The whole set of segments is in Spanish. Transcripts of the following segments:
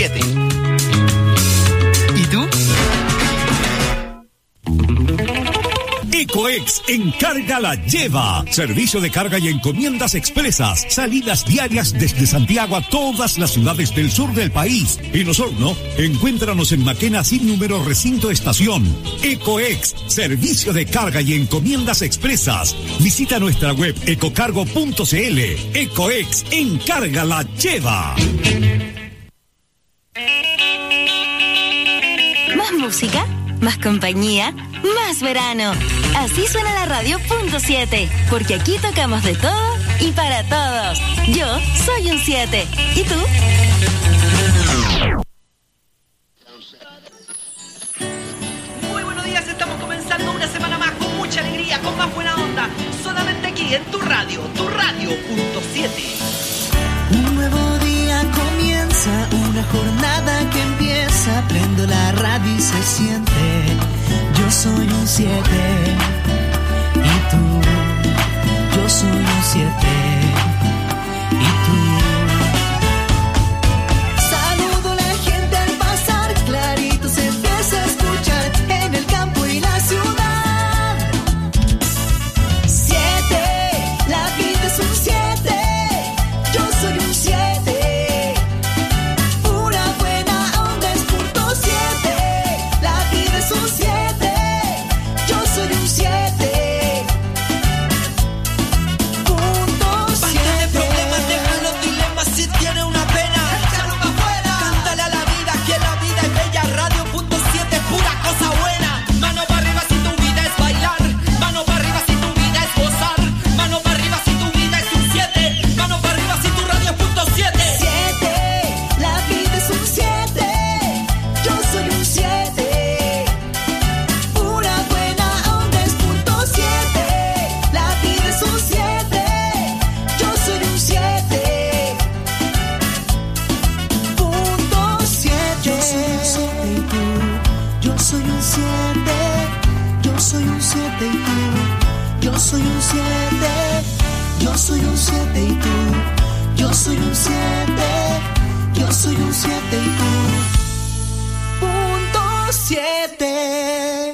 7. ¿Y tú? Ecoex Encarga la Lleva. Servicio de carga y encomiendas expresas. Salidas diarias desde Santiago a todas las ciudades del sur del país. En Osorno, encuéntranos en Maquena sin número recinto estación. Ecoex, servicio de carga y encomiendas expresas. Visita nuestra web ecocargo.cl. Ecoex Encarga la Lleva. Más música, más compañía, más verano. Así suena la radio .7, porque aquí tocamos de todo y para todos. Yo soy un 7. ¿Y tú? Muy buenos días, estamos comenzando una semana más con mucha alegría, con más buena onda. Solamente aquí en tu radio .7. Un nuevo día comienza, una jornada que empieza. Prendo la radio y se siente. Yo soy un 7. Y tú, yo soy un 7. Y tú. Saludo a la gente al pasar, clarito se empieza a escuchar en el campo y la ciudad. 7, la vida es un 7. Yo soy un 7. Pura buena onda es punto 7. La vida es un 7. Yo soy un 7. Punto 7. Basta de problemas, deja los dilemas. Si tiene una pena, échalo pa' afuera. Cántale a la vida, que la vida es bella. Radio punto 7 es pura cosa buena. Mano para arriba si tu vida es bailar. Mano para arriba si tu vida es gozar. Mano para arriba si tu vida es un 7. Mano para arriba si tu radio es punto 7. 7, la vida es un 7. Yo soy un 7. Pura buena onda es punto 7. La vida es un 7. Yo soy un 7. Punto 7. Yo soy un 7 y tú. Yo soy un 7 y tú. Yo soy un 7. Yo soy un 7 y tú. Yo soy un 7. Yo soy un 7 y tú. Punto 7.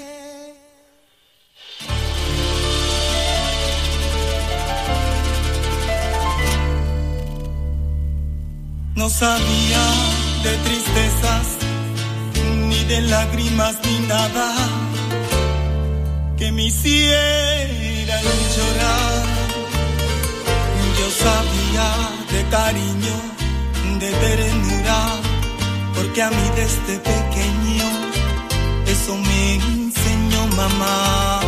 No sabía de tristezas, ni de lágrimas, ni nada que me hicieran llorar. Yo sabía de cariño, de ternura, porque a mí desde pequeño eso me enseñó mamá.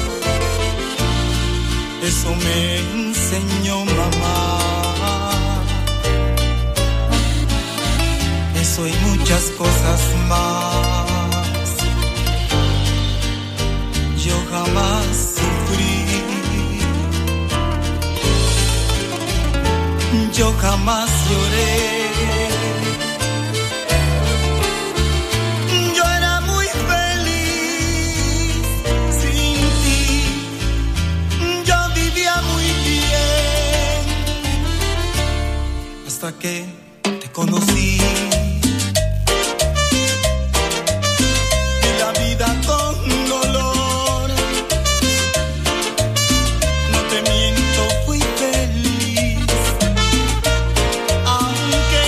Eso me enseñó mamá. Eso y muchas cosas más. Yo jamás sufrí. Yo jamás lloré. Yo era muy feliz sin ti. Yo vivía muy bien hasta que te conocí. La vida con dolor. No te miento, fui feliz. Aunque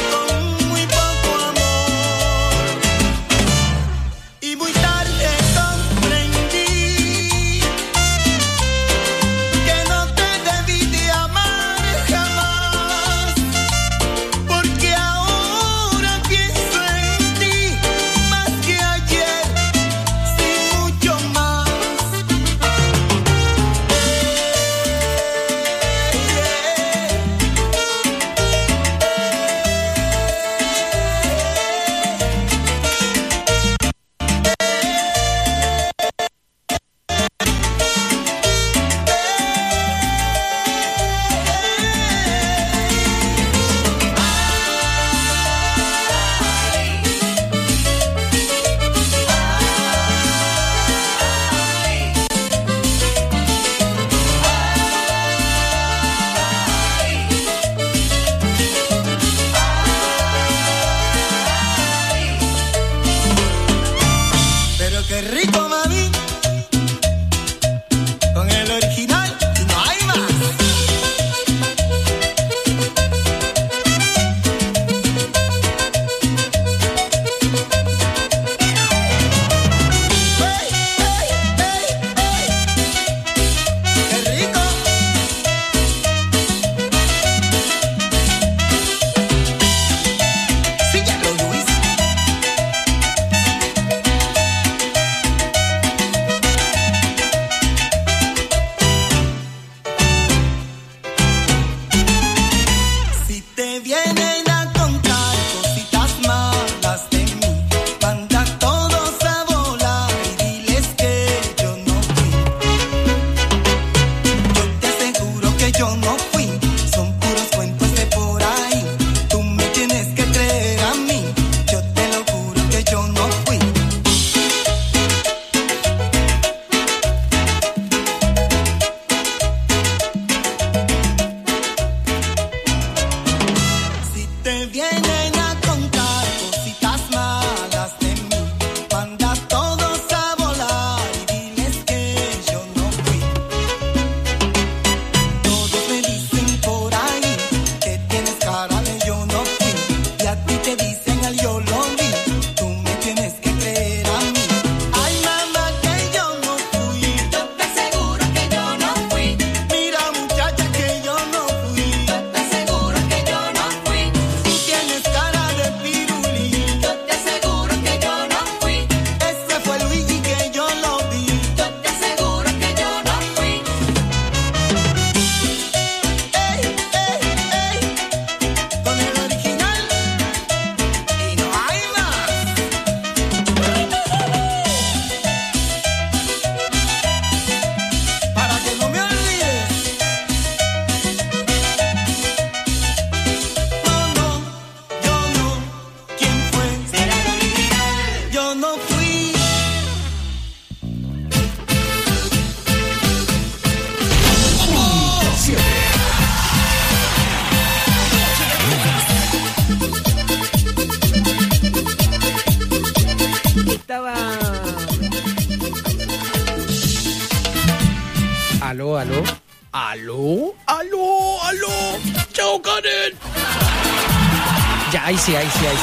aló. Aló. Chao, Karen. Ya, ahí sí.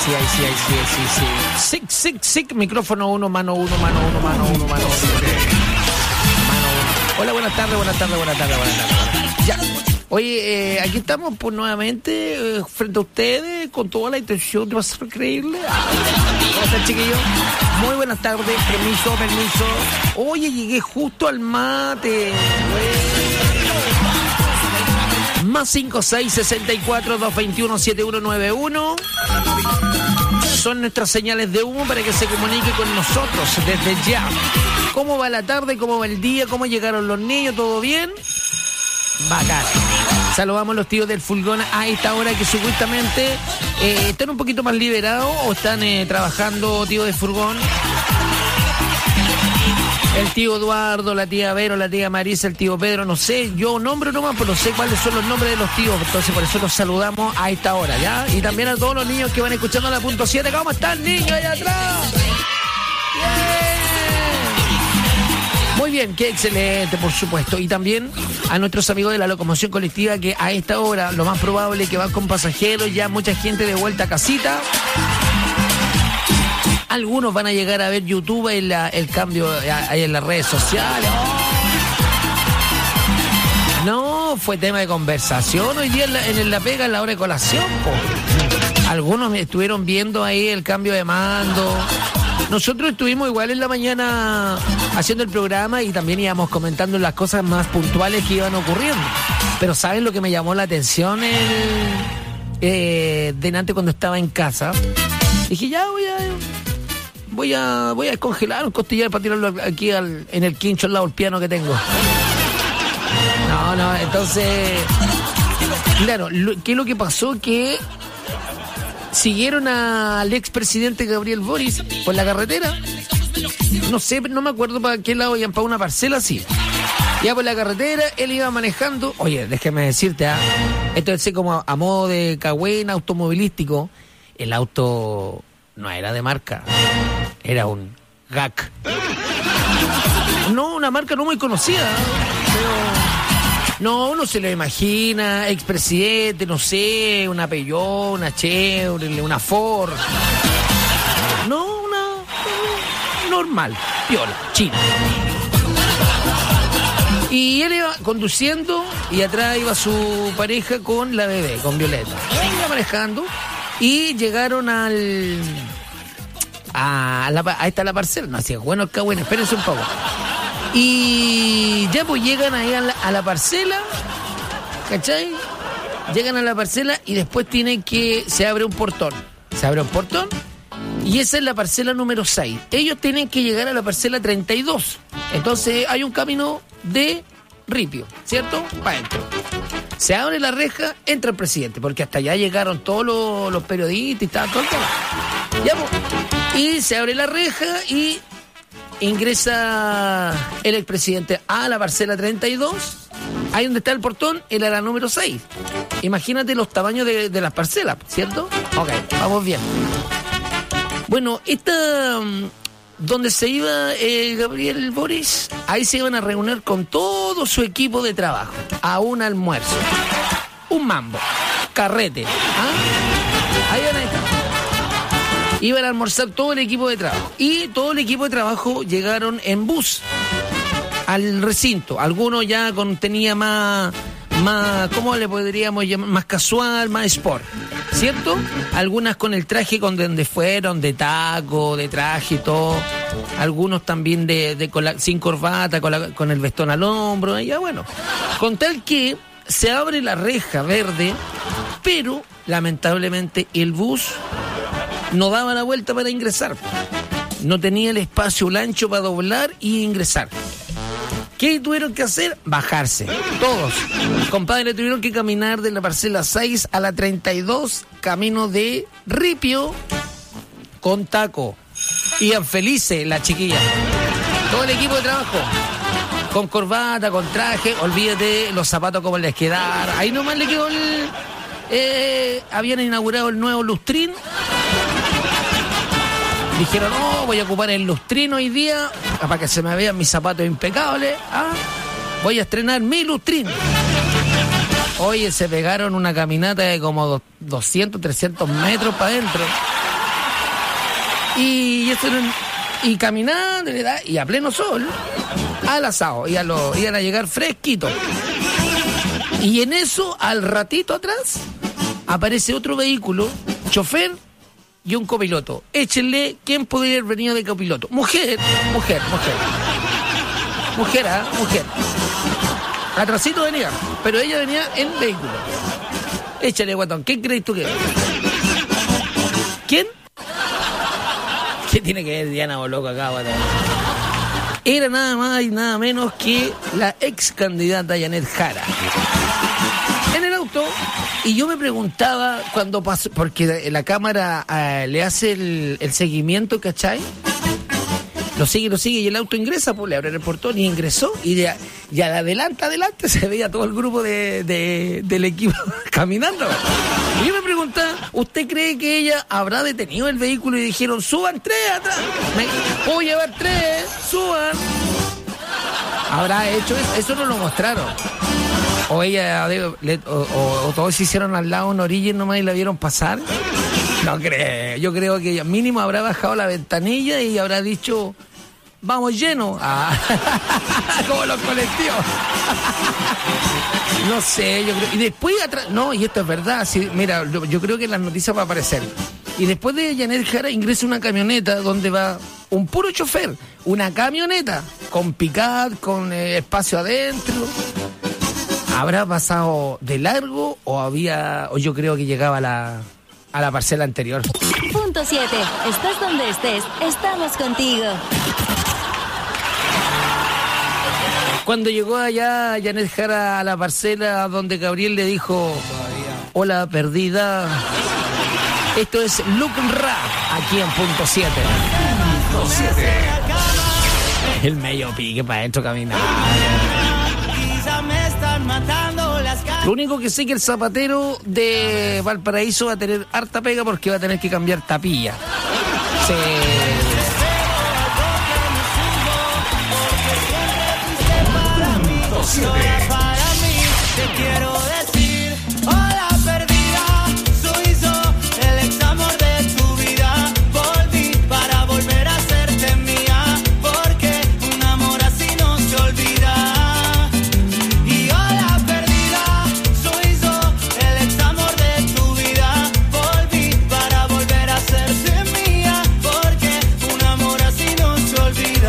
Sic, micrófono 1, mano 1. Hola, buenas tardes. Ya. Oye, aquí estamos pues nuevamente frente a ustedes con toda la intención de hacer creíble. ¿Cómo están, chiquillos? Muy buenas tardes, permiso. Oye, llegué justo al mate. Más 5664-221-7191. Son nuestras señales de humo para que se comunique con nosotros desde ya. ¿Cómo va la tarde? ¿Cómo va el día? ¿Cómo llegaron los niños? ¿Todo bien? Bacán. Saludamos a los tíos del furgón a esta hora que supuestamente están un poquito más liberados o están trabajando, tío de furgón. El tío Eduardo, la tía Vero, la tía Marisa, el tío Pedro, no sé, yo nombro nomás, pero no sé cuáles son los nombres de los tíos, entonces por eso los saludamos a esta hora, ¿ya? Y también a todos los niños que van escuchando la punto 7, ¿cómo están, niños, allá atrás? ¡Bien! Muy bien, qué excelente, por supuesto. Y también a nuestros amigos de la locomoción colectiva que a esta hora lo más probable es que van con pasajeros, ya mucha gente de vuelta a casita. Algunos van a llegar a ver YouTube el cambio ahí en las redes sociales. No, fue tema de conversación hoy día en la pega en la hora de colación. Algunos estuvieron viendo ahí el cambio de mando. Nosotros estuvimos igual en la mañana haciendo el programa y también íbamos comentando las cosas más puntuales que iban ocurriendo. Pero ¿saben lo que me llamó la atención delante cuando estaba en casa? Dije, ya voy a descongelar un costillar para tirarlo aquí en el quincho al lado del piano que tengo. No, entonces, claro, ¿qué es lo que pasó? Que siguieron al expresidente Gabriel Boric por la carretera. No sé, no me acuerdo para qué lado iban, para una parcela, sí. Ya por la carretera, él iba manejando. Oye, déjame decirte, esto es como a modo de cagüen automovilístico. El auto no era de marca, era un GAC. No, una marca no muy conocida, pero no, uno se lo imagina, expresidente, no sé, una Peugeot, una Chevrolet, una Ford. No, una normal, piola, china. Y él iba conduciendo y atrás iba su pareja con la bebé, con Violeta. Él iba manejando y llegaron a esta la parcela. No, así bueno, acá, bueno, espérense un poco. Y ya pues llegan ahí a la parcela, ¿cachai? Llegan a la parcela y después se abre un portón. Se abre un portón y esa es la parcela número 6. Ellos tienen que llegar a la parcela 32. Entonces hay un camino de ripio, ¿cierto? Para adentro. Se abre la reja, entra el presidente, porque hasta allá llegaron todos los periodistas y estaba todo el tema. Ya pues. Y se abre la reja y ingresa el expresidente a la parcela 32. Ahí donde está el portón, era la número 6. Imagínate los tamaños de las parcelas, ¿cierto? Ok, vamos bien. Bueno, donde se iba Gabriel Boric, ahí se iban a reunir con todo su equipo de trabajo a un almuerzo. Un mambo, carrete. Ahí van a estar. Iban a almorzar todo el equipo de trabajo. Y todo el equipo de trabajo llegaron en bus al recinto. Algunos ya tenía más, ¿cómo le podríamos llamar? Más casual, más sport, ¿cierto? Algunas con el traje con donde fueron, de taco, de traje y todo. Algunos también sin corbata, con el vestón al hombro. Ya bueno, con tal que se abre la reja verde, pero lamentablemente el bus no daba la vuelta para ingresar. No tenía el espacio ancho para doblar y ingresar. ¿Qué tuvieron que hacer? Bajarse. Todos. Compadre, tuvieron que caminar de la parcela 6 a la 32, camino de ripio con taco. Iban felices las chiquillas. Todo el equipo de trabajo. Con corbata, con traje. Olvídate los zapatos como les quedaron. Ahí nomás le quedó habían inaugurado el nuevo lustrín. Dijeron, no, voy a ocupar el lustrín hoy día para que se me vean mis zapatos impecables. voy a estrenar mi lustrín. Oye, se pegaron una caminata de como 200, 300 metros para adentro. Y caminando, y a pleno sol, al asado. Iban a llegar fresquitos. Y en eso, al ratito atrás, aparece otro vehículo, chofer y un copiloto. Échenle, ¿quién podría haber venido de copiloto? Mujer. Atrasito venía, pero ella venía en vehículo. Échale, guatón, ¿quién crees tú que es? ¿Quién? ¿Qué tiene que ver Diana Boloco acá, guatón? Era nada más y nada menos que la ex candidata Janet Jara. En el auto, y yo me preguntaba cuando pasó, porque la cámara le hace el seguimiento, ¿cachai? Lo sigue, y el auto ingresa, pues le abren el portón y ingresó, y de adelante se veía todo el grupo del equipo caminando. Y yo me preguntaba, ¿usted cree que ella habrá detenido el vehículo y dijeron, suban 3 atrás? Puedo llevar 3, suban. ¿Habrá hecho eso? Eso no lo mostraron. O ella, o todos se hicieron al lado una orilla nomás y la vieron pasar. No creo. Yo creo que ella mínimo habrá bajado la ventanilla y habrá dicho, vamos lleno. Como los colectivos. No sé, yo creo. Y después atrás, no, y esto es verdad. Sí, mira, yo creo que en las noticias va a aparecer. Y después de Janet Jara ingresa una camioneta donde va un puro chofer. Una camioneta con pick-up, con espacio adentro. ¿Habrá pasado de largo o yo creo que llegaba a la parcela anterior? Punto 7. Estás donde estés. Estamos contigo. Cuando llegó allá Janet Jara a la parcela donde Gabriel le dijo, hola perdida. Esto es Look Rap aquí en Punto 7. Punto 7. El medio pique para adentro caminar. Lo único que sé que el zapatero de Valparaíso va a tener harta pega porque va a tener que cambiar tapilla. Sí. Para mí te quiero decir, hola perdida, soy yo, el ex amor de tu vida. Volví para volver a hacerte mía, porque un amor así no se olvida. Y hola perdida, soy yo, el ex amor de tu vida. Volví para volver a hacerte mía, porque un amor así no se olvida.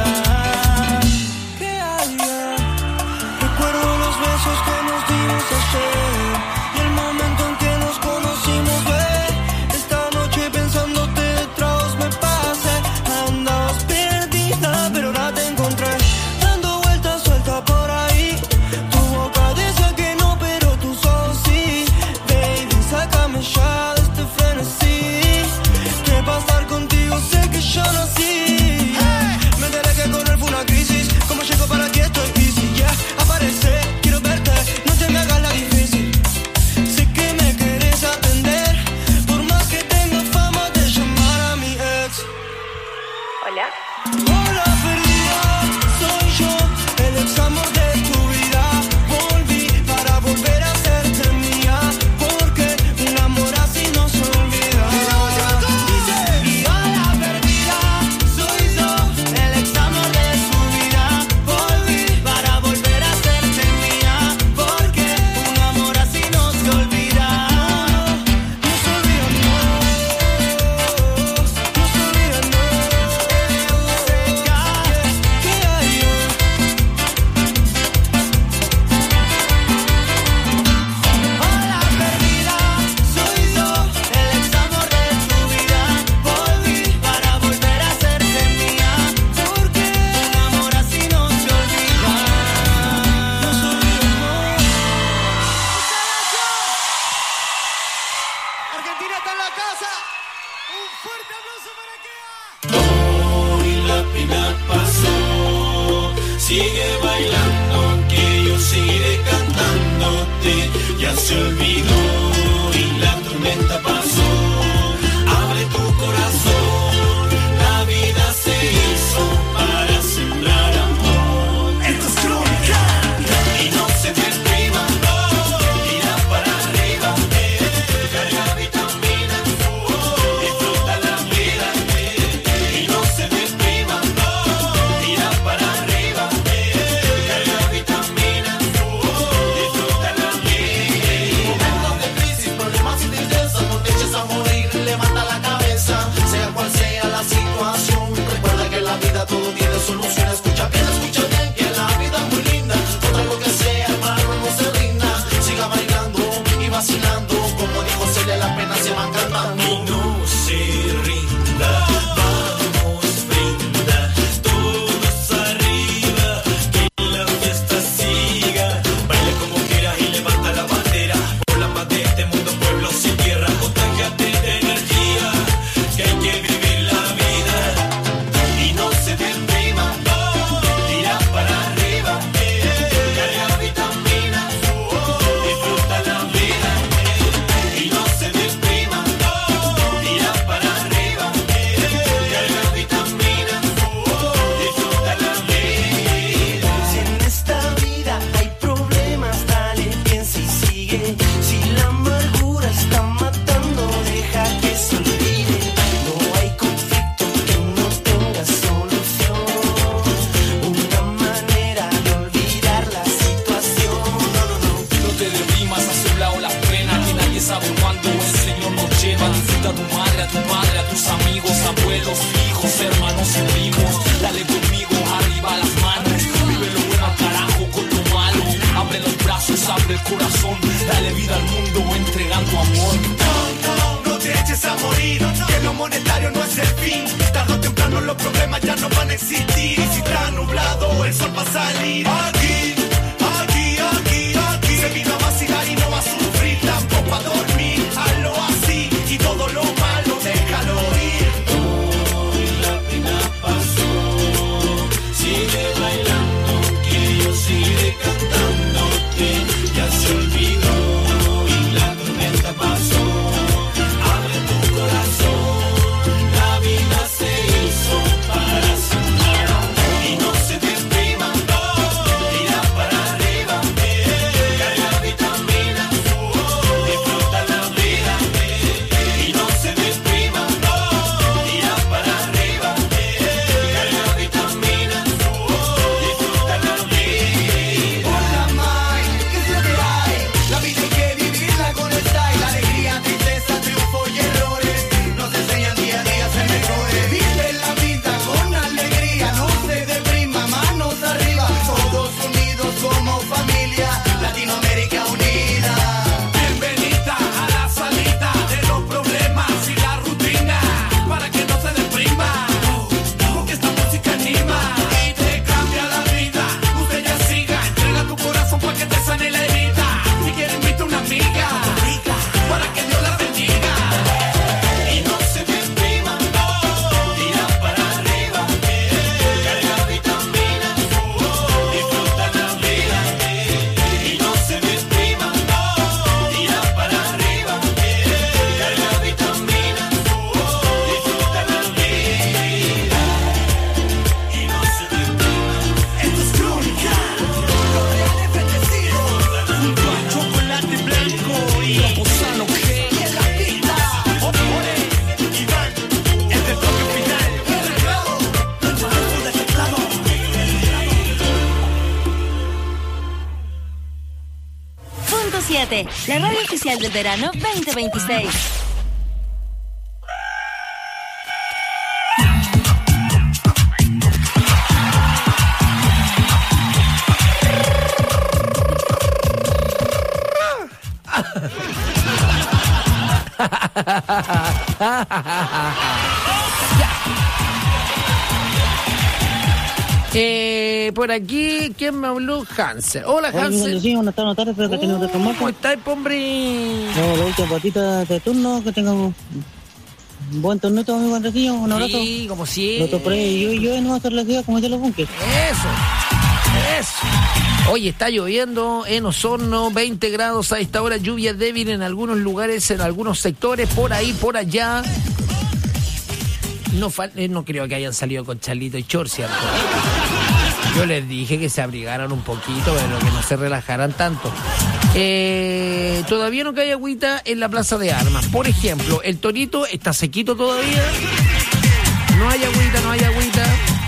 Recuerdo los besos que nos dimos ayer y el momento en que nos conocimos, esta noche pensándote detrás me pasé. Andabas perdida, pero ahora te encontré, dando vueltas suelta por ahí. Tu boca dice que no, pero tus ojos sí. Baby, sácame ya de este frenesí, que para estar contigo sé que yo nací. Me enteré que correr fue una crisis, como llego para aquí estoy easy, yeah. Aparece, quiero verte, no te me hagas la difícil. Sé que me querés atender, por más que tenga fama de llamar a mi ex. Hola. Hola perdida, soy yo, el ex amor de tu vida. Volví para volver a hacerte mía, porque un amor así no se olvida. Y hola perdida, soy yo, el ex amor de tu vida. Volví para volver a hacerte mía, porque un amor así no se olvida. No se olvida, no se olvida, no. ¿Qué hay hoy? Hola perdida, soy yo, el ex amor de tu vida. Volví para volver a hacerte mía, porque un amor así no se olvida. No se olvida, no. Argentina está en la casa. Un fuerte aplauso para Kea. Hoy la pena pasó, sigue bailando, que yo seguiré cantándote. Ya se olvidó y la tormenta pasó. Abre tu corazón, la vida se hizo para sembrar amor. Esto es crónica. .7, la radio oficial del verano 2026. Por aquí, ¿quién me habló? Hansel. Hola, Hansel. Sí, buenas tardes, espero que tengas otro ¿Cómo estás, hombre? La última patita de turno, que tengan un buen turnito, amigo Andresillo, un abrazo. Sí, como siempre. Lo topré yo no voy a hacer la ciudad como ya los bunkers. Eso. Hoy está lloviendo en Osorno, 20 grados a esta hora, lluvia débil en algunos lugares, en algunos sectores, por ahí, por allá. No creo que hayan salido con Charlito y Chor, ¿cierto? Yo les dije que se abrigaran un poquito, pero que no se relajaran tanto. Todavía no cae agüita en la Plaza de Armas. Por ejemplo, el Torito está sequito todavía. No hay agüita.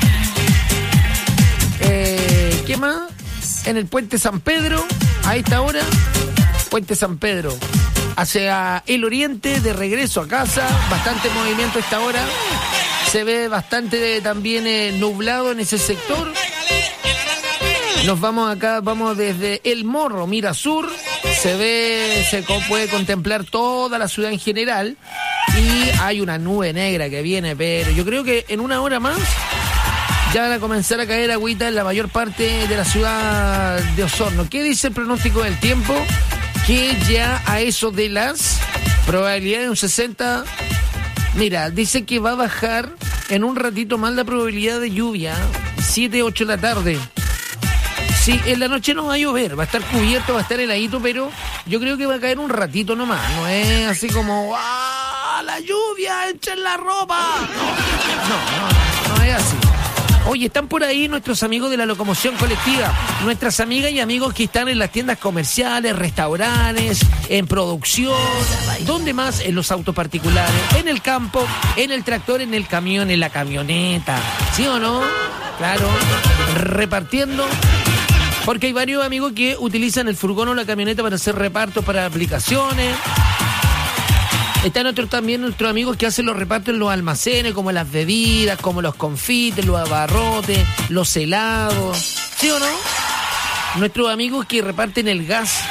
¿Qué más? En el Puente San Pedro, a esta hora, Puente San Pedro, hacia el oriente, de regreso a casa, bastante movimiento a esta hora. Se ve bastante también nublado en ese sector. Nos vamos acá, vamos desde El Morro, mira sur, se puede contemplar toda la ciudad en general y hay una nube negra que viene, pero yo creo que en una hora más ya van a comenzar a caer agüita en la mayor parte de la ciudad de Osorno. ¿Qué dice el pronóstico del tiempo? Que ya a eso de las probabilidades de un 60, mira, dice que va a bajar en un ratito más la probabilidad de lluvia, 7, 8 de la tarde. Sí, en la noche no va a llover, va a estar cubierto, va a estar heladito, pero yo creo que va a caer un ratito nomás. No es así como, ¡ah, la lluvia, echen la ropa! No es así. Oye, están por ahí nuestros amigos de la locomoción colectiva, nuestras amigas y amigos que están en las tiendas comerciales, restaurantes, en producción, ¿dónde más? En los autos particulares, en el campo, en el tractor, en el camión, en la camioneta, ¿sí o no? Claro, repartiendo, porque hay varios amigos que utilizan el furgón o la camioneta para hacer repartos para aplicaciones. Están también nuestros amigos que hacen los repartos en los almacenes, como las bebidas, como los confites, los abarrotes, los helados. ¿Sí o no? Nuestros amigos que reparten el gas.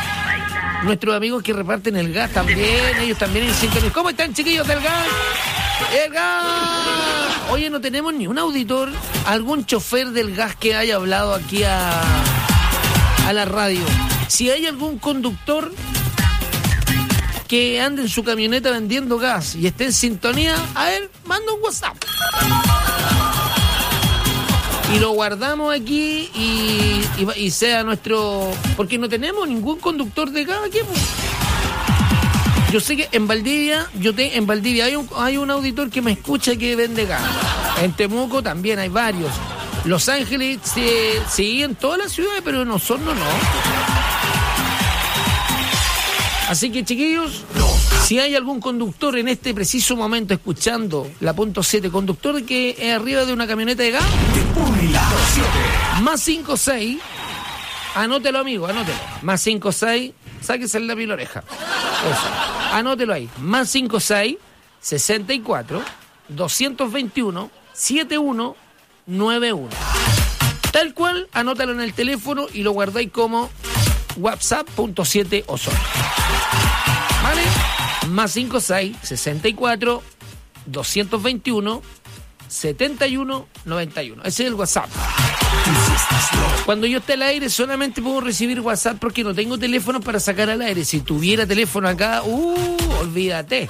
También, ellos también en sintonía. ¿Cómo están, chiquillos del gas? ¡El gas! Oye, no tenemos ni un auditor, algún chofer del gas que haya hablado aquí a la radio. Si hay algún conductor que ande en su camioneta vendiendo gas y esté en sintonía, a ver, manda un WhatsApp. Y lo guardamos aquí y sea nuestro... Porque no tenemos ningún conductor de gas aquí. Yo sé que en Valdivia, hay un auditor que me escucha que vende gas. En Temuco también hay varios. Los Ángeles, sí, en todas las ciudades, pero en Osorno no. Así que, chiquillos, si hay algún conductor en este preciso momento escuchando la punto 7, conductor que es arriba de una camioneta de gas, más 56, anótelo, amigo, anótelo. Más 56, sáquese el lápiz y la oreja. Eso, anótelo ahí. Más 56, 64, 221, 7191. Tal cual, anótalo en el teléfono y lo guardáis como WhatsApp.7 Osorno. ¿Vale? Más 56 64 221 71 91. Ese es el WhatsApp. Cuando yo esté al aire solamente puedo recibir WhatsApp porque no tengo teléfono para sacar al aire. Si tuviera teléfono acá, olvídate.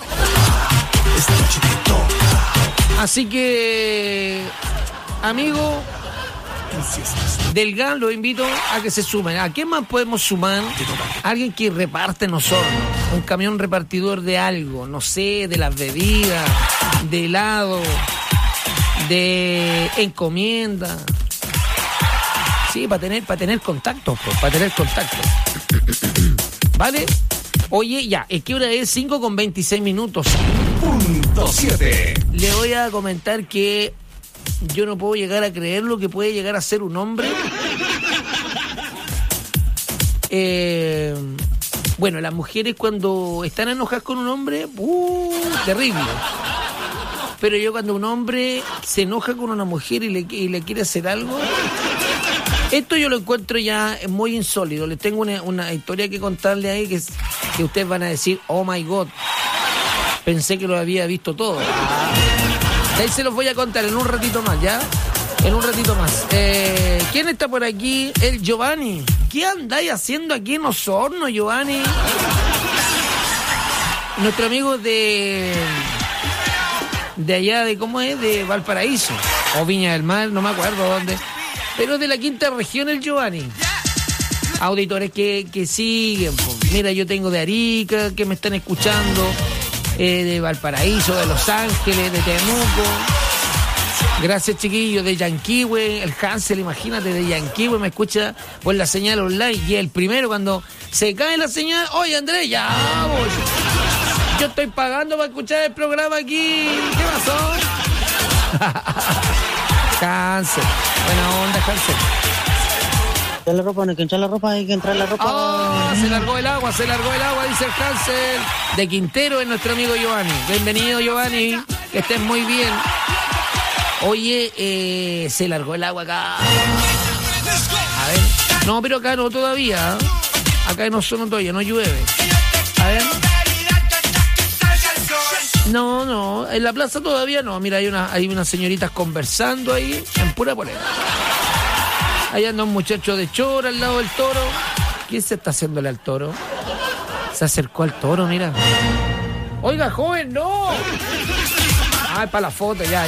Así que, amigo del GAN, los invito a que se sumen. ¿A quién más podemos sumar? Alguien que reparte en Osorno, un camión repartidor de algo, no sé, de las bebidas, de helado, de encomienda. Sí, para tener contactos, ¿Vale? Oye, ya, es que hora es 5:26. Punto 7. Le voy a comentar que yo no puedo llegar a creer lo que puede llegar a ser un hombre Bueno, las mujeres cuando están enojadas con un hombre, terrible. Pero yo cuando un hombre se enoja con una mujer y le quiere hacer algo, esto yo lo encuentro ya muy insólito. Les tengo una historia que contarle ahí que ustedes van a decir, oh my God, pensé que lo había visto todo. Ahí se los voy a contar en un ratito más, ¿ya? En un ratito más. ¿Quién está por aquí? El Giovanni. ¿Qué andáis haciendo aquí en Osorno, Giovanni? Nuestro amigo de allá, ¿cómo es? De Valparaíso. O Viña del Mar, no me acuerdo dónde. Pero de la quinta región, el Giovanni. Auditores que siguen. Pues. Mira, yo tengo de Arica, que me están escuchando. De Valparaíso, de Los Ángeles, de Temuco. Gracias, chiquillos, de Yanquihue, el Hansel, imagínate, de Yanquihue me escucha por la señal online. Y el primero, cuando se cae la señal, oye, Andrés, ya vamos. Yo estoy pagando para escuchar el programa aquí. ¿Qué pasó? Hansel, buena onda, Hansel. La ropa, no hay que echar la ropa, hay que entrar la ropa. Oh, se largó el agua, dice el Hansel. De Quintero es nuestro amigo Giovanni. Bienvenido, Giovanni, que estés muy bien. Oye, se largó el agua acá. A ver. No, pero acá no todavía. Acá no son todavía, no llueve. A ver. No, en la plaza todavía no. Mira, hay unas señoritas conversando ahí en pura polera. Ahí anda un muchacho de chora al lado del toro. ¿Quién se está haciéndole al toro? Se acercó al toro, mira. Oiga, joven, no. Ah, para la foto, ya.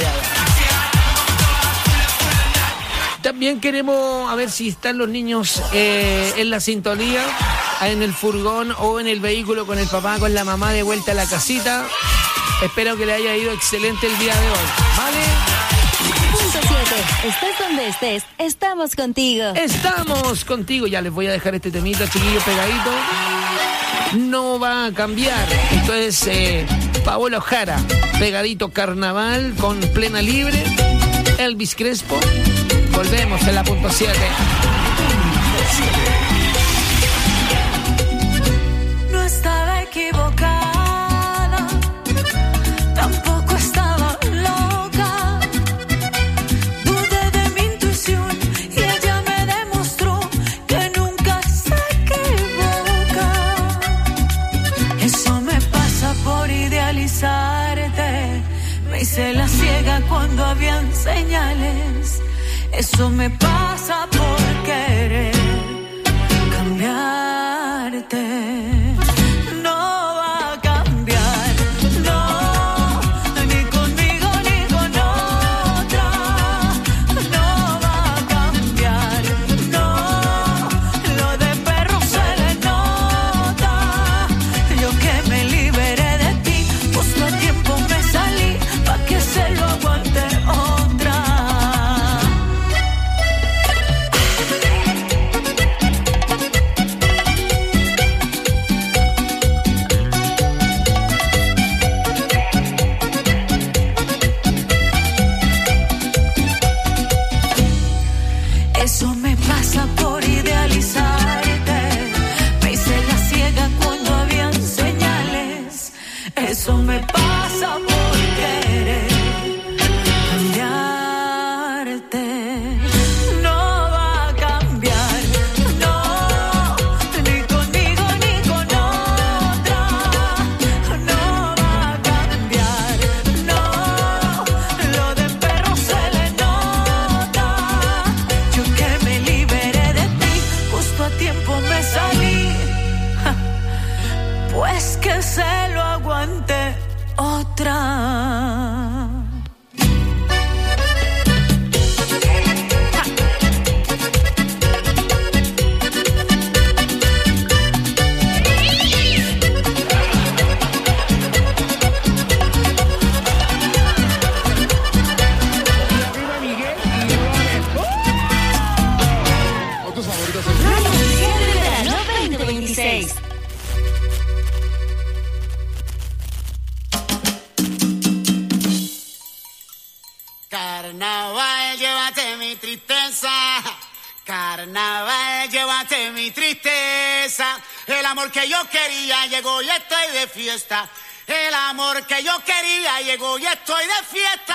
También queremos a ver si están los niños en la sintonía, en el furgón o en el vehículo con el papá, con la mamá de vuelta a la casita. Espero que le haya ido excelente el día de hoy, ¿vale? Punto 7. Estés donde estés, estamos contigo. Estamos contigo. Ya les voy a dejar este temita, chiquillo, pegadito. No va a cambiar. Esto es Paola Jara, pegadito, Carnaval con Plena Libre. Elvis Crespo. Volvemos en la punto 7. No estaba equivocada, tampoco estaba loca. Dudé de mi intuición y ella me demostró que nunca se equivoca. Eso me pasa por idealizarte. Me hice la ciega cuando habían señales. Eso me pasa por querer cambiarte. No va a cambiar, no, ni conmigo ni con otra. No va a cambiar, no, lo de perro se le nota. Yo que me liberé de ti, justo a tiempo me salí, pa' que se lo aguante otra. Eso me pasa por idealizarte. Me hice la ciega cuando habían señales. Eso me pasa por querer cambiarte. No va a cambiar, no, ni conmigo ni con otra. No va a cambiar, no, lo de perro se le nota. Yo que me liberé de ti, justo a tiempo me salí. Ja, pues que se lo aguante otra. Verano 2026. Carnaval, llévate mi tristeza. Carnaval, llévate mi tristeza. El amor que yo quería llegó y estoy de fiesta. El amor que yo quería llegó y estoy de fiesta.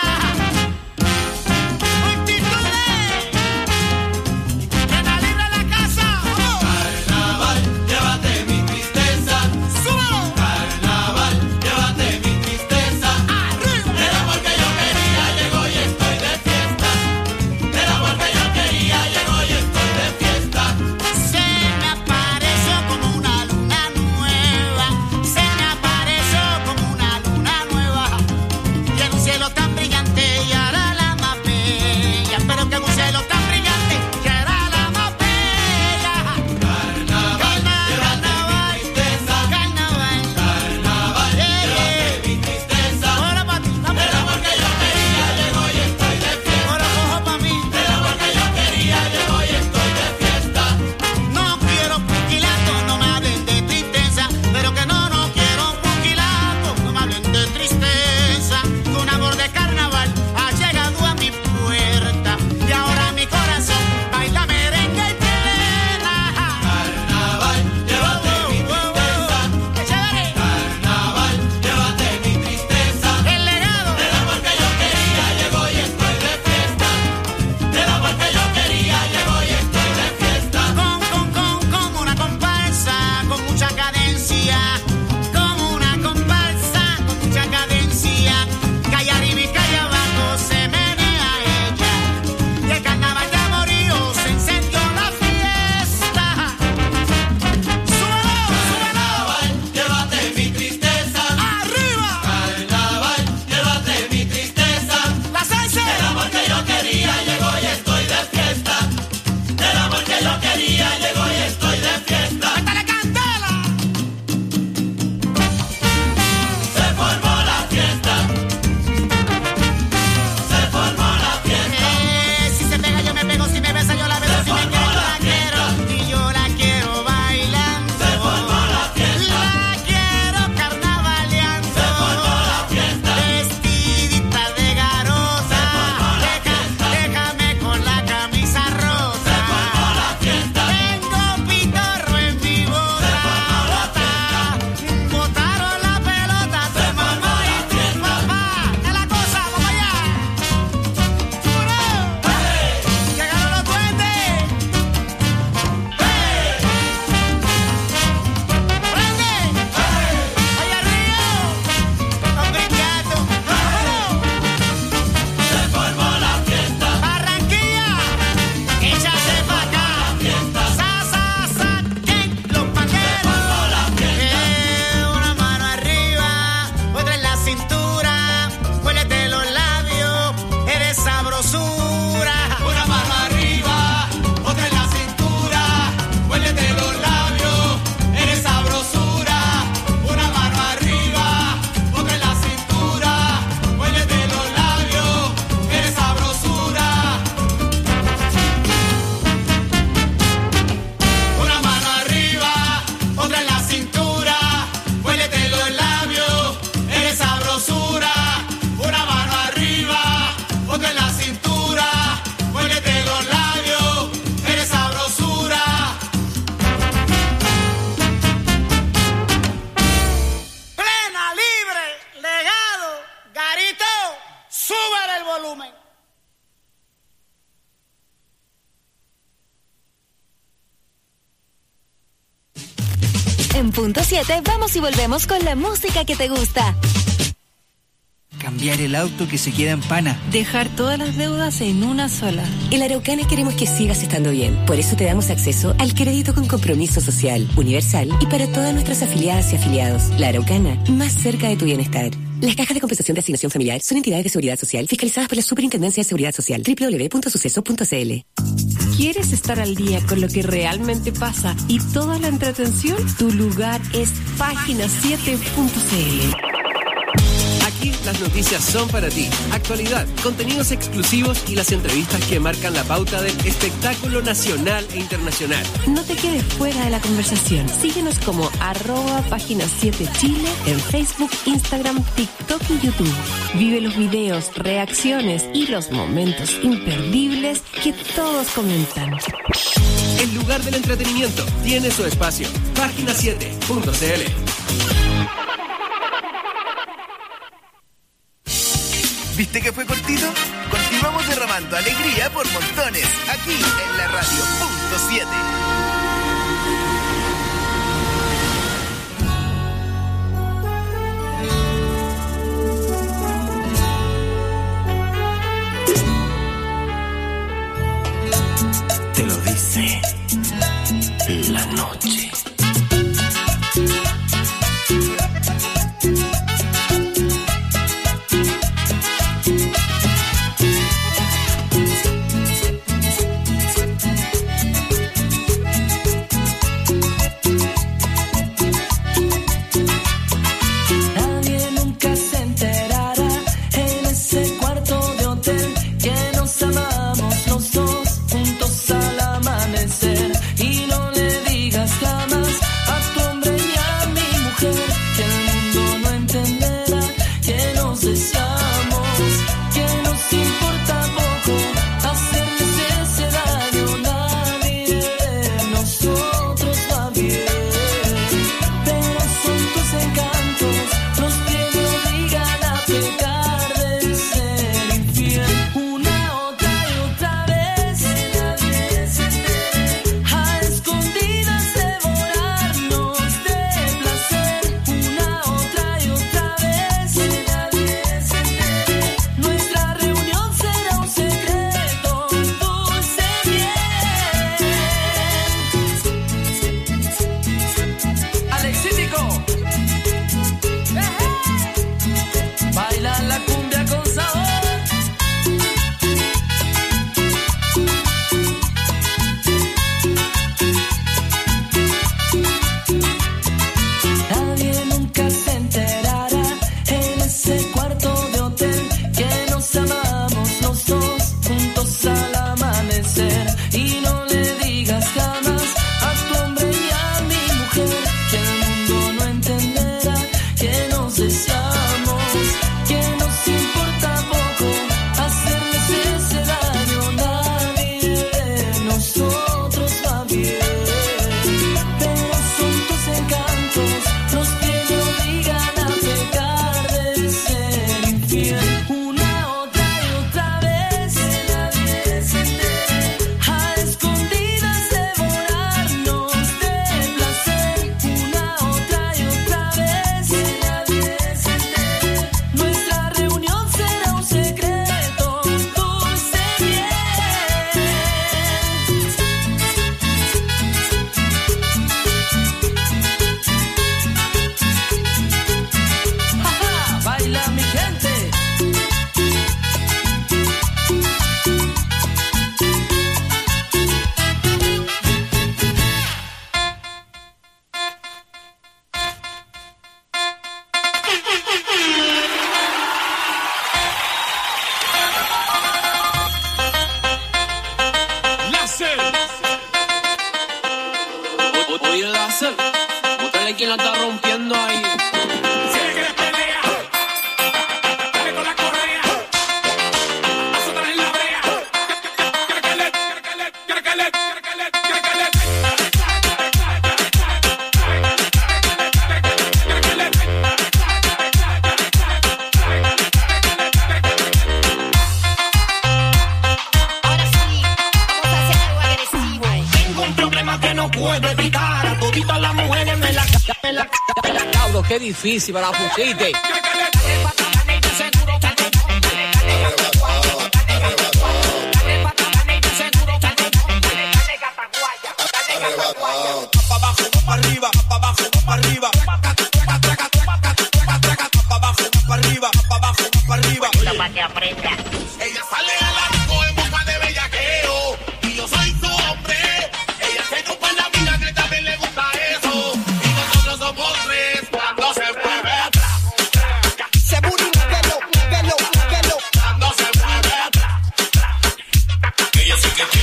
En punto 7 vamos y volvemos con la música que te gusta. Cambiar el auto que se queda en pana. Dejar todas las deudas en una sola. En Araucana queremos que sigas estando bien. Por eso te damos acceso al crédito con compromiso social, universal y para todas nuestras afiliadas y afiliados. La Araucana, más cerca de tu bienestar. Las cajas de compensación de asignación familiar son entidades de seguridad social fiscalizadas por la Superintendencia de Seguridad Social. www.suceso.cl. ¿Quieres estar al día con lo que realmente pasa y toda la entretención? Tu lugar es página7.cl. Aquí las noticias son para ti. Actualidad, contenidos exclusivos y las entrevistas que marcan la pauta del espectáculo nacional e internacional. No te quedes fuera de la conversación. Síguenos como @Página 7 Chile en Facebook, Instagram, TikTok y YouTube. Vive los videos, reacciones y los momentos imperdibles que todos comentan. El lugar del entretenimiento tiene su espacio. Página7.cl. ¿Viste que fue cortito? Continuamos derramando alegría por montones, aquí en la radio .7. Te lo dice la noche. Qué difícil para la pusiste. Seguro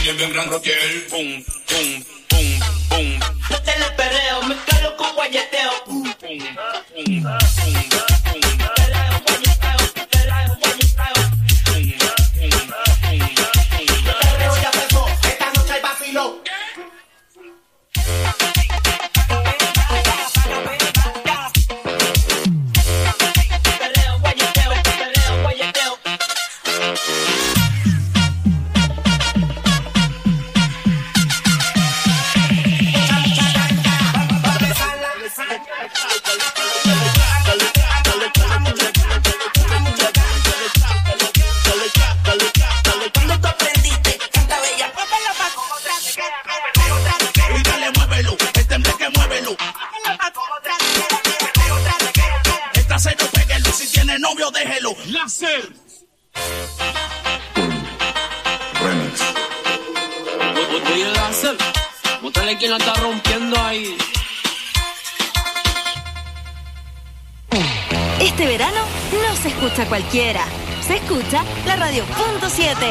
baile bien gran roquel. Pum, pum, pum, pum. En el perreo, mezclalo con guayeteo. Pum, pum, pum, pum. novio, déjelo. Láser. Remix. Oye, Láser, muéstrale quién la está rompiendo ahí. Este verano no se escucha cualquiera. Se escucha la Radio.7.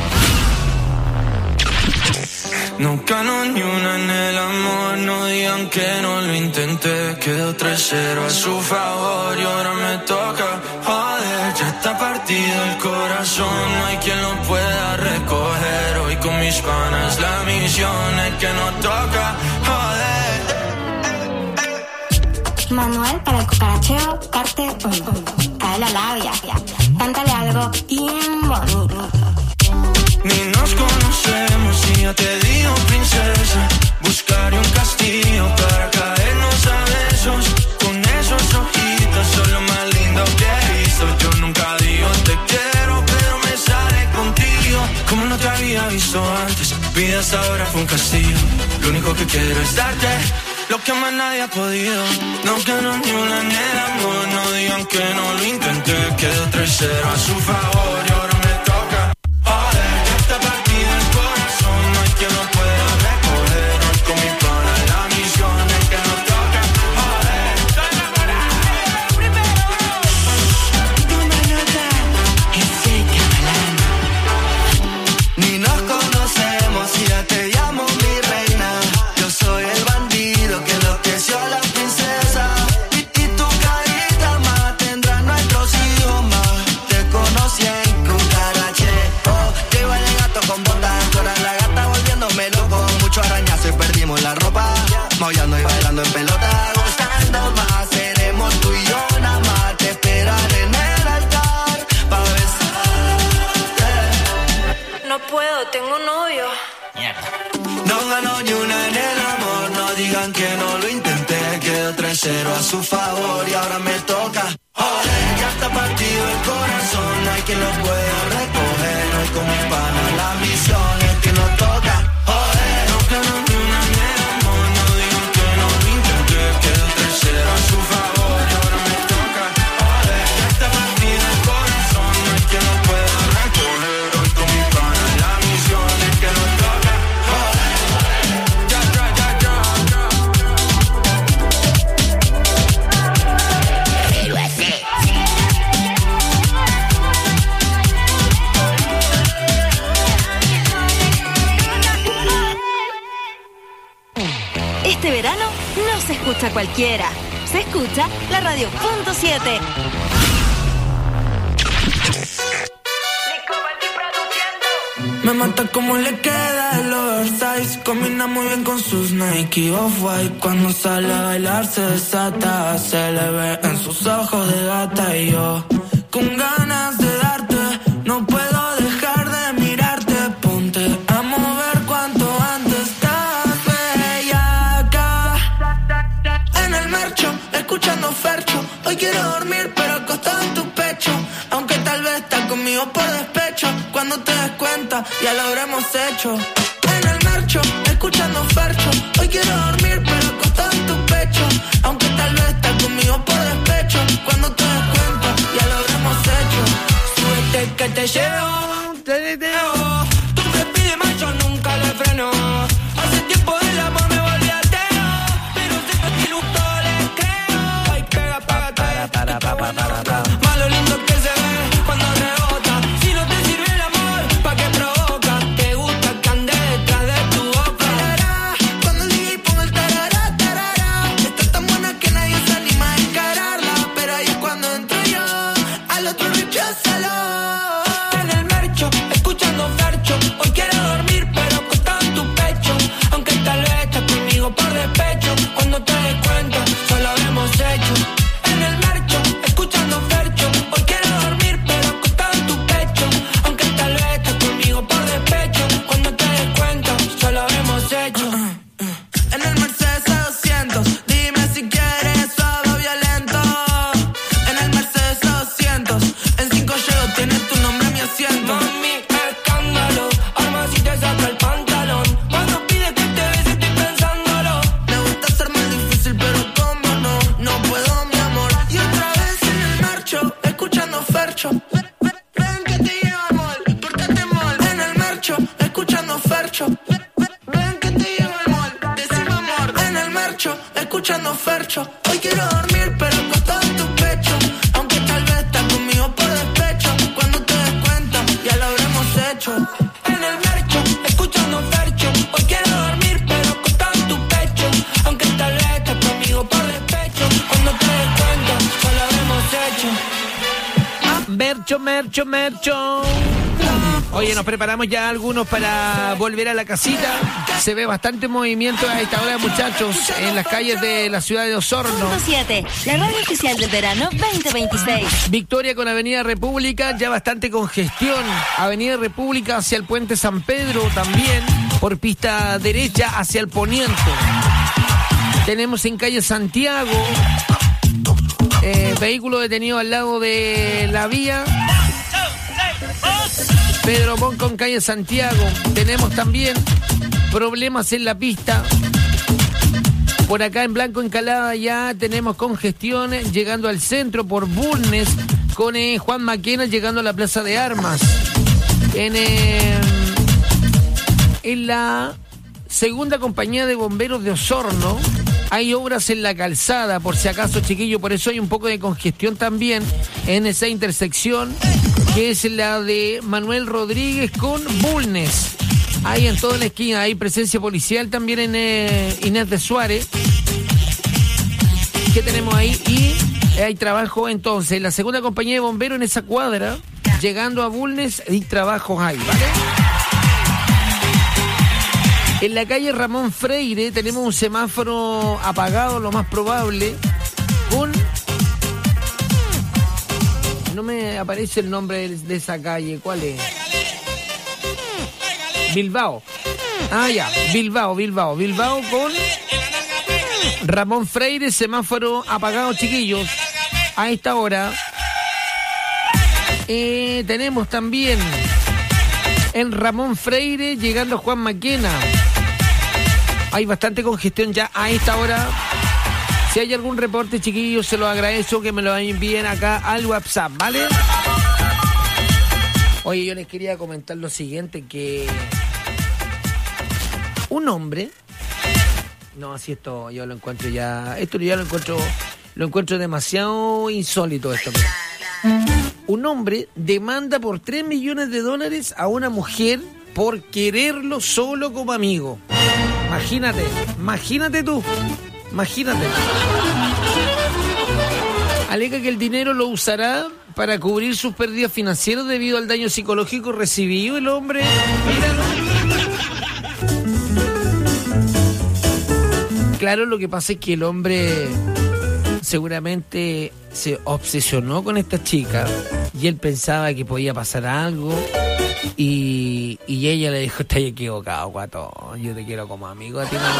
No gano ni una en el amor, no digan que no lo intenté. Quedó 3-0 a su favor y ahora me toca. Joder, ya está partido el corazón, no hay quien lo pueda recoger. Hoy con mis panas la misión es que nos toca. Joder. Manual para el cucaracheo, parte 1. Cae la labia, cántale algo bien bonito. Ni nos conocemos y ya te digo, princesa. Buscaré un castillo para caernos a besos. Con esos ojitos son lo más lindo que he visto. Yo nunca digo te quiero, pero me sale contigo. Como no te había visto antes, vida hasta ahora fue un castillo. Lo único que quiero es darte lo que más nadie ha podido. No quiero ni una en el amor, no digan que no lo intenté. Quedó 3-0 a su favor y ahora me toca. Joder, ya está partido el corazón, no hay quien lo pueda recoger. Hoy con mi pana la misión es que nos toca. Joder, estoy enamorado. Primero, toma nota, ese catalán. Ni nos conocemos y ya te llamo mi reina. Yo soy el bandido que enloqueció a la princesa. Y tu carita más tendrá nuestros hijos más. Te conocí en cucaracheo. Lleva el gato con botas, tú eras la gata volviéndome loco. Mucho arañazo y perdimos la ropa. Maullando y bailando en pelota. Gustando más, seremos tú y yo nada más. Te esperaré en el altar pa' besarte. No puedo, tengo novio. No ganó ni una en el amor, no digan que no lo intenté. Quedó 3-0 a su favor y ahora me toca. Joder, ya está partido el corazón, no hay quien lo pueda recoger. Hoy con mi pana la misión es que nos toca. Joder, no ganó ni una en el amor, no digan que no lo intenté. Quedó 3-0 a su favor y ahora me toca. Joder, ya está partido el corazón, no hay quien lo pueda recoger. Hoy con mi pana la misión es que nos toca. Este verano no se escucha cualquiera. Se escucha la Radio.7. Me mata como le queda el oversize. Combina muy bien con sus Nike Off-White. Cuando sale a bailar se desata. Se le ve en sus ojos de gata. Y yo con ganas de darte, no puedo dejar de mirarte. Ponte a mover cuanto antes. Estás bellaca en el marcho, escuchando Fercho. Hoy quiero dormir pero acostado en tu pecho. Aunque tal vez estás conmigo por despecho. Cuando te des cuenta ya lo habremos hecho. En el marcho, escuchando Fercho. Hoy quiero dormir pero acostado en tu pecho. Aunque tal vez estás conmigo por despecho. Cuando te des cuenta ya lo habremos hecho. Súbete que te llevo. Tú me pides más, yo nunca le freno. Hace tiempo el amor me volví ateo. Pero sé que a ti gusto le creo. Ay, pega, pega, más lo lindo que se ve cuando rebota. Si no te sirve el amor, ¿pa' qué provoca? Te gusta candela. escuchando Fercho. Hoy quiero dormir, pero acostado en tu pecho. Aunque tal vez estás conmigo por despecho. Cuando te des cuenta, ya lo habremos hecho. En el mercho, escuchando Fercho. Hoy quiero dormir, pero acostado en tu pecho. Aunque tal vez estás conmigo por despecho. Cuando te des cuenta, ya lo habremos hecho. Mercho. Oye, nos preparamos ya algunos para volver a la casita. Se ve bastante movimiento a esta hora, muchachos, en las calles de la ciudad de Osorno. 7, la radio oficial del verano 2026. Victoria con Avenida República, ya bastante congestión. Avenida República hacia el Puente San Pedro también, por pista derecha hacia el poniente. Tenemos en calle Santiago, vehículo detenido al lado de la vía. Pedro Pon con calle Santiago. Tenemos también problemas en la pista. Por acá en Blanco Encalada ya tenemos congestión llegando al centro por Bulnes con Juan Maquena llegando a la Plaza de Armas. En la segunda compañía de bomberos de Osorno hay obras en la calzada, por si acaso, chiquillo, por eso hay un poco de congestión también en esa intersección, que es la de Manuel Rodríguez con Bulnes. Ahí en toda la esquina hay presencia policial también en Inés de Suárez. ¿Qué tenemos ahí? Y hay trabajo entonces. La segunda compañía de bomberos en esa cuadra, llegando a Bulnes, hay trabajos ahí, ¿vale? En la calle Ramón Freire tenemos un semáforo apagado, lo más probable, con... No me aparece el nombre de esa calle, ¿cuál es? Bilbao. Ah, ya, Bilbao con Ramón Freire, semáforo apagado, chiquillos, a esta hora. Tenemos también en Ramón Freire, llegando a Juan Maquena. Hay bastante congestión ya a esta hora. Si hay algún reporte, chiquillos, se los agradezco que me lo envíen acá al WhatsApp, ¿vale? Oye, yo les quería comentar lo siguiente, que un hombre... No, así esto yo lo encuentro ya... Esto ya lo encuentro demasiado insólito esto. Un hombre demanda por $3 millones a una mujer por quererlo solo como amigo. Imagínate tú. Alega que el dinero lo usará para cubrir sus pérdidas financieras debido al daño psicológico recibido el hombre. Míralo. Claro, lo que pasa es que el hombre seguramente se obsesionó con esta chica y él pensaba que podía pasar algo. Y ella le dijo: estás equivocado, guatón, yo te quiero como amigo, a ti no.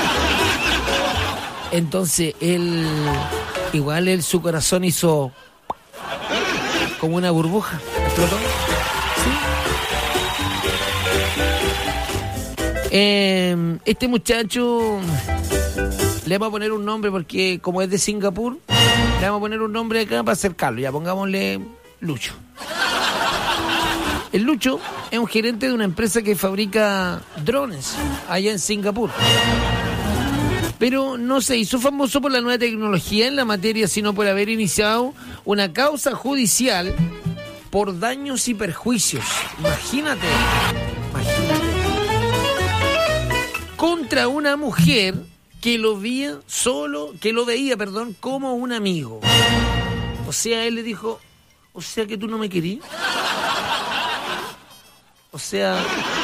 Entonces él, su corazón hizo como una burbuja, explotó. ¿Sí? Este muchacho, le vamos a poner un nombre porque como es de Singapur, le vamos a poner un nombre acá para acercarlo, ya pongámosle Lucho. El Lucho es un gerente de una empresa que fabrica drones allá en Singapur. Pero no se hizo famoso por la nueva tecnología en la materia, sino por haber iniciado una causa judicial por daños y perjuicios. Imagínate. Contra una mujer que lo veía como un amigo. O sea, él le dijo: o sea que tú no me querías. O sea,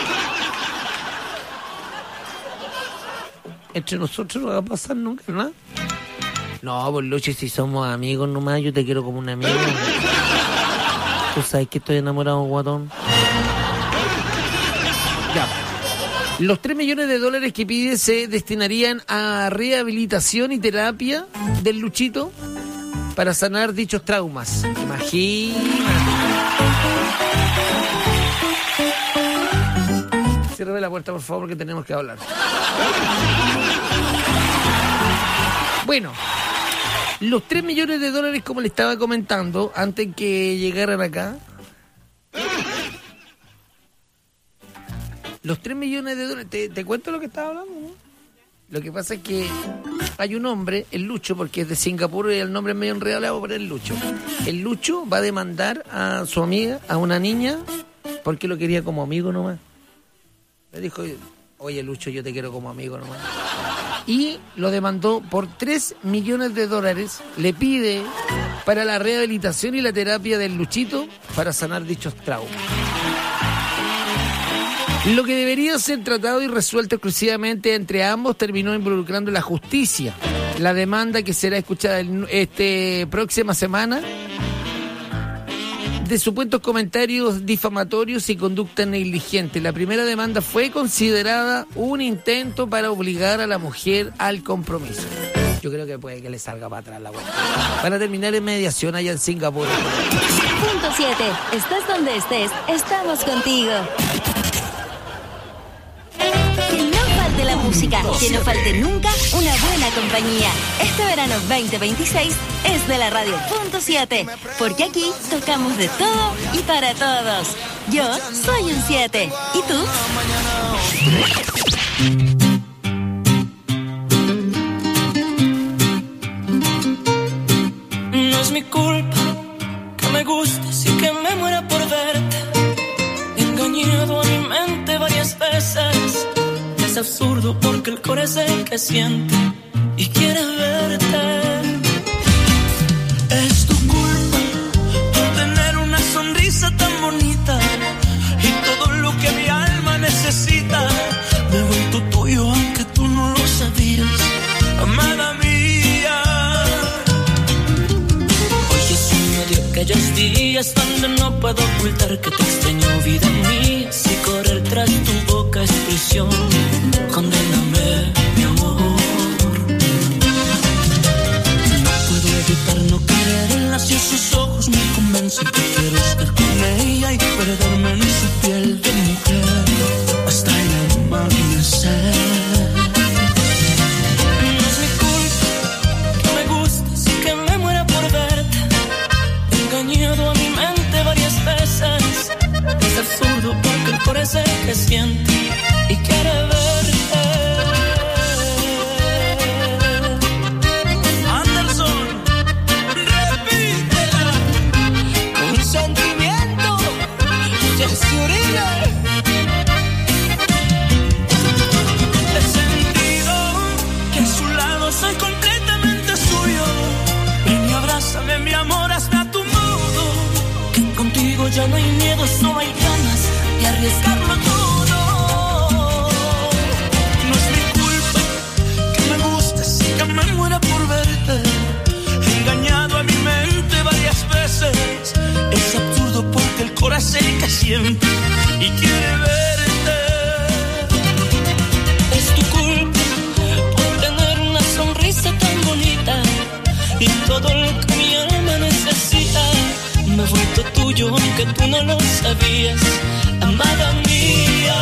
entre nosotros no va a pasar nunca, ¿no? No, pues Lucho, si somos amigos nomás, yo te quiero como un amigo. Tú sabes que estoy enamorado, guatón. Ya. Los $3 millones que pide se destinarían a rehabilitación y terapia del Luchito para sanar dichos traumas. Imagínate. Cierre la puerta, por favor, que tenemos que hablar. Bueno, los $3 millones, como le estaba comentando, antes que llegaran acá. Los $3 millones, ¿te cuento lo que estaba hablando, no? Lo que pasa es que hay un hombre, el Lucho, porque es de Singapur y el nombre es medio enredado, le voy a poner Lucho. El Lucho va a demandar a su amiga, a una niña, porque lo quería como amigo nomás. Le dijo, oye Lucho, yo te quiero como amigo nomás. Y lo demandó por $3 millones. Le pide para la rehabilitación y la terapia del Luchito para sanar dichos traumas. Lo que debería ser tratado y resuelto exclusivamente entre ambos terminó involucrando la justicia. La demanda, que será escuchada próxima semana, de supuestos comentarios difamatorios y conducta negligente. La primera demanda fue considerada un intento para obligar a la mujer al compromiso. Yo creo que puede que le salga para atrás la vuelta. Van a terminar en mediación allá en Singapur. Punto 7. Estás donde estés, estamos contigo. Que no falte la música, que no falte nunca una buena compañía. Este verano 2026 es de la radio Punto 7, porque aquí tocamos de todo y para todos. Yo soy un 7. ¿Y tú? No es mi culpa que me gustes y que me muera por verte. He engañado a mi mente varias veces. Es absurdo porque el corazón es el que siente y quiere verte. Es tu culpa por tener una sonrisa tan bonita y todo lo que mi alma necesita. Me he vuelto tuyo aunque tú no lo sabías, amada mía. Hoy es uno de aquellos días donde no puedo ocultar que te extraño, vida mía. Si correr tras tu boca es prisión, condéname, mi amor. No puedo evitar no quererla si sus ojos me convencen que quiero estar con ella y perderme en su piel de mujer hasta el amanecer. No es mi culpa que me gustes y que me muera por verte. He engañado a mi mente varias veces. Es absurdo porque el corazón es el que siente y quiere verte. Anderson, repítela con sentimiento, tesorina. He sentido que a su lado soy completamente suyo. Ven y abrázame, mi amor, hazme a tu modo. Que contigo ya no hay miedo, solo hay ganas de arriesgarlo todo. Me muera por verte. He engañado a mi mente varias veces. Es absurdo porque el corazón es el que siente y quiere verte. Es tu culpa por tener una sonrisa tan bonita y todo lo que mi alma necesita. Me he vuelto tuyo aunque tú no lo sabías, amada mía.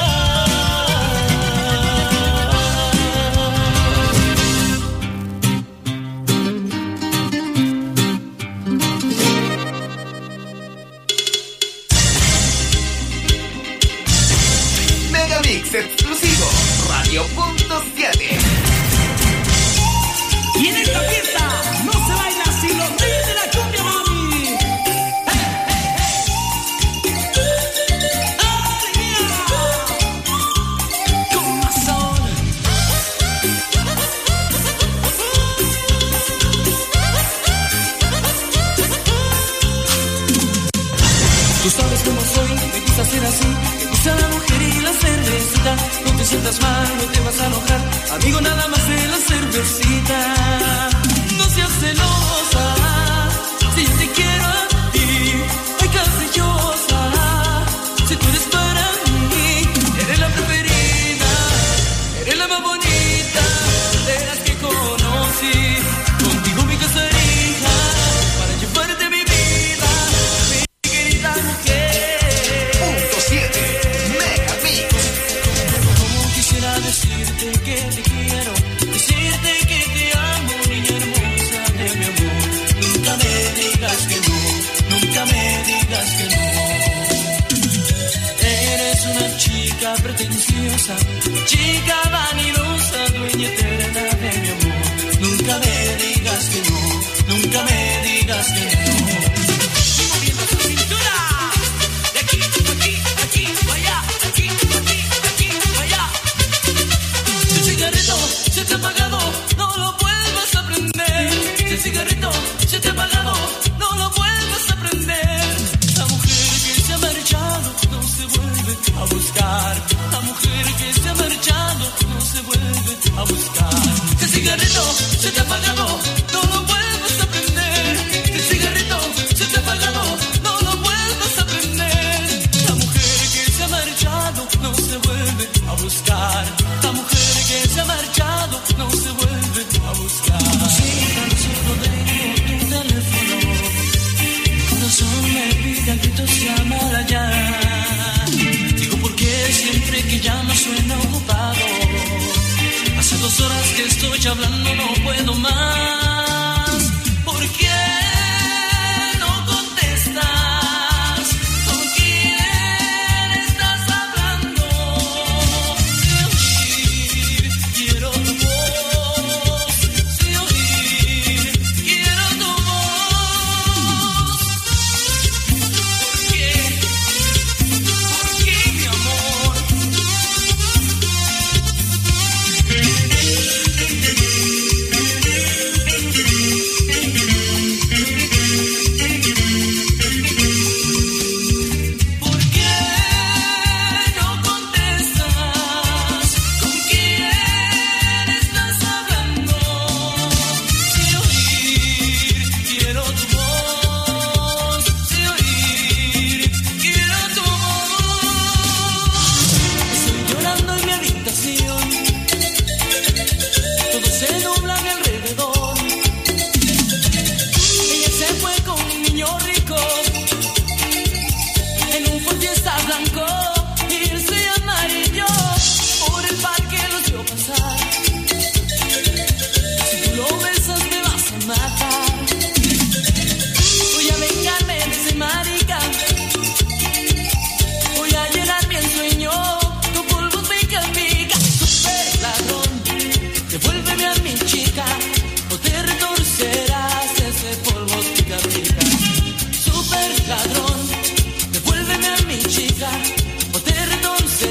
Exclusivo Radio Punto 7. Y en esta fiesta no se baila sin los reyes de la cumbia, mami. ¡Alegría! Con razón. Tú sabes cómo soy, me gusta ser así. Me gusta la mujer y la cervecita. No te sientas mal, no te vas a enojar. Amigo, nada más de la cervecita. No seas celosa, si te quiero a ti. Ay, casillosa, si tú eres para mí. Eres la preferida, eres la más bonita de las que conocí. Contigo me casaría para llevarte mi vida, mi querida mujer. Punto 7 Megamix. Quisiera decirte que te quiero, decirte que te amo, niña hermosa de mi amor. Nunca me digas que no, nunca me digas que no. Eres una chica pretenciosa, chica vanidosa, dueña eterna de mi amor. buscar. La mujer que se ha marchado no se vuelve a buscar. Si el cigarrito se te ha apagado, no lo vuelvas a prender. Si el cigarrito se te ha apagado, no lo vuelvas a prender. La mujer que se ha marchado no se vuelve a buscar. La mujer que se ha marchado no se vuelve a buscar. Si tan solo tengo tu teléfono, mi corazón me pide a gritos llamar allá. Digo porque siempre que llamo suena ocupado. Hace 2 horas que estoy hablando, no puedo más.